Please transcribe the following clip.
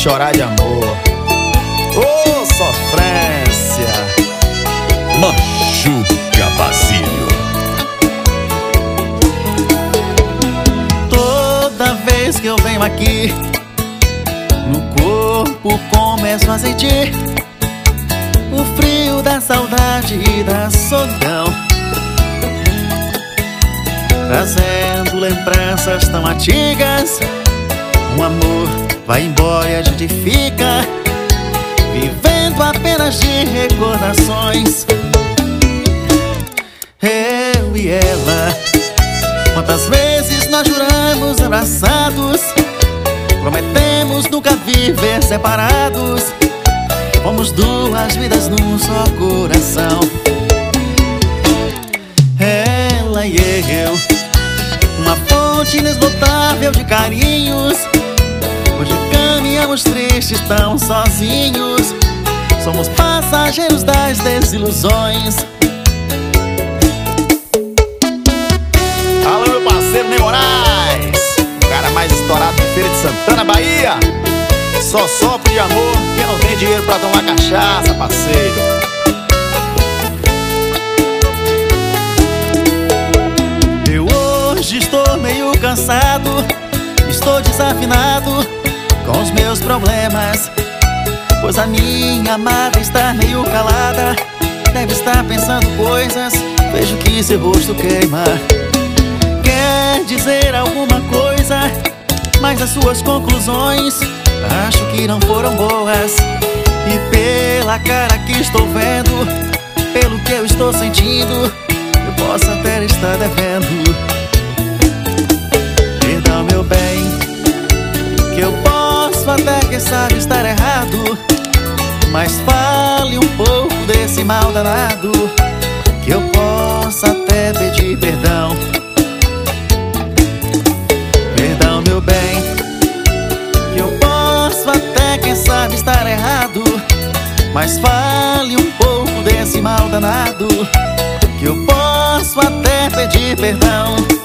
chorar de amor. Ô, sofrência! Machuca Basílio. Toda vez que eu venho aqui, no corpo começo a sentir o frio da saudade e da solidão, trazendo lembranças tão antigas. Um amor vai embora e a gente fica vivendo apenas de recordações. Eu e ela, quantas vezes nós juramos abraçados, prometemos nunca viver separados. Fomos duas vidas num só coração. Ela e eu, uma fonte inesgotável de carinhos. Hoje caminhamos tristes, tão sozinhos. Somos passageiros das desilusões. Alô, meu parceiro Ney Moraes, o cara mais estourado de Feira de Santana, Bahia. Só sofre de amor quem não tem dinheiro pra tomar cachaça, parceiro. Eu hoje estou meio cansado, estou desafinado com os meus problemas, pois a minha amada está meio calada. Deve estar pensando coisas, vejo que seu rosto queima. Quer dizer alguma coisa, mas as suas conclusões acho que não foram boas. E pela cara que estou vendo, pelo que eu estou sentindo, eu posso até estar devendo. Perdão, meu bem, que eu posso até, quem sabe, estar errado, mas fale um pouco desse mal danado, que eu possa até pedir perdão. Perdão, meu bem, que eu posso até, quem sabe, estar errado, mas fale um pouco desse mal danado, que eu posso até pedir perdão.